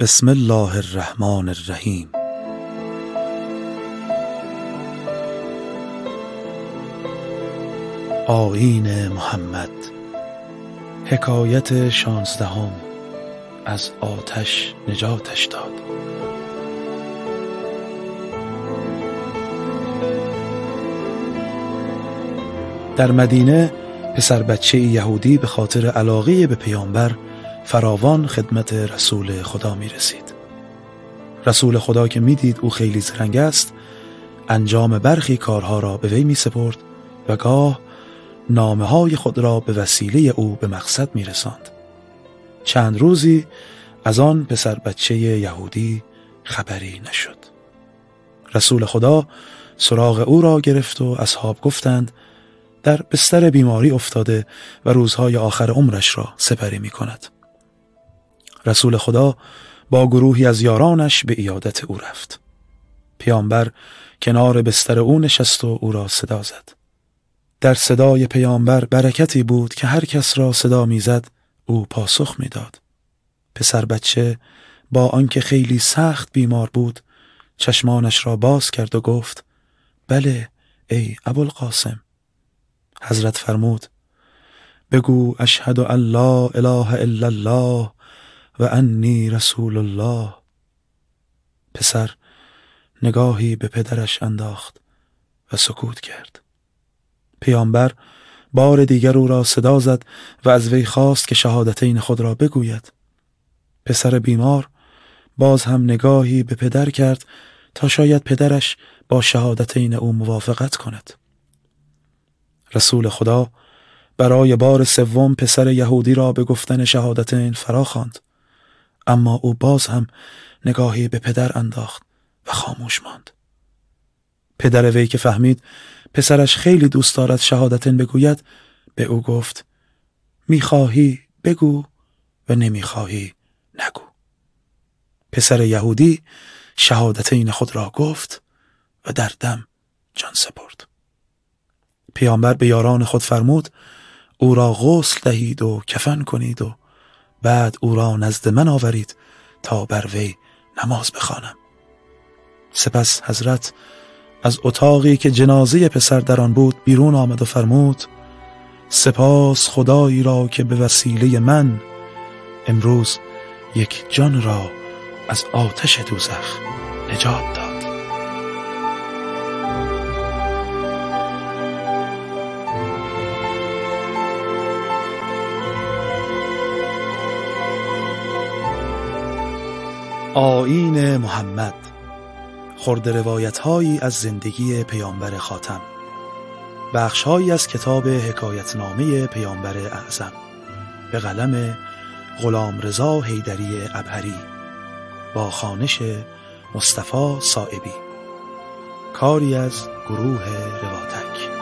بسم الله الرحمن الرحیم. آیین محمد. حکایت 16 از آتش نجاتش داد. در مدینه پسر بچه یهودی به خاطر علاقه به پیامبر فراوان خدمت رسول خدا می رسید. رسول خدا که می دید او خیلی زرنگ است، انجام برخی کارها را به وی می سپرد و گاه نامه های خود را به وسیله او به مقصد می رساند. چند روزی از آن پسر بچه یهودی خبری نشد. رسول خدا سراغ او را گرفت و اصحاب گفتند در بستر بیماری افتاده و روزهای آخر عمرش را سپری می کند. رسول خدا با گروهی از یارانش به عیادت او رفت. پیامبر کنار بستر او نشست و او را صدا زد. در صدای پیامبر برکتی بود که هر کس را صدا میزد او پاسخ میداد. پسر بچه با آنکه خیلی سخت بیمار بود چشمانش را باز کرد و گفت بله ای ابوالقاسم. حضرت فرمود بگو اشهد ان لا اله الا الله و انی رسول الله. پسر نگاهی به پدرش انداخت و سکوت کرد. پیامبر بار دیگر او را صدا زد و از وی خواست که شهادتین خود را بگوید. پسر بیمار باز هم نگاهی به پدر کرد تا شاید پدرش با شهادتین او موافقت کند. رسول خدا برای بار سوم پسر یهودی را به گفتن شهادتین فراخواند، اما او باز هم نگاهی به پدر انداخت و خاموش ماند. پدر وی که فهمید پسرش خیلی دوست دارد شهادتین بگوید به او گفت میخواهی بگو و نمیخواهی نگو. پسر یهودی شهادتین خود را گفت و در دم جان سپرد. پیامبر به یاران خود فرمود او را غسل دهید و کفن کنید و بعد او را نزد من آورید تا بر وی نماز بخوانم. سپس حضرت از اتاقی که جنازه پسر در آن بود بیرون آمد و فرمود سپاس خدایی را که به وسیله من امروز یک جان را از آتش دوزخ نجات داد. آیین محمد. خرده روایت‌هایی از زندگی پیامبر خاتم. بخش‌هایی از کتاب حکایتنامه پیامبر اعظم به قلم غلامرضا حیدری ابهری با خوانش مصطفی صائبی. کاری از گروه رواتک.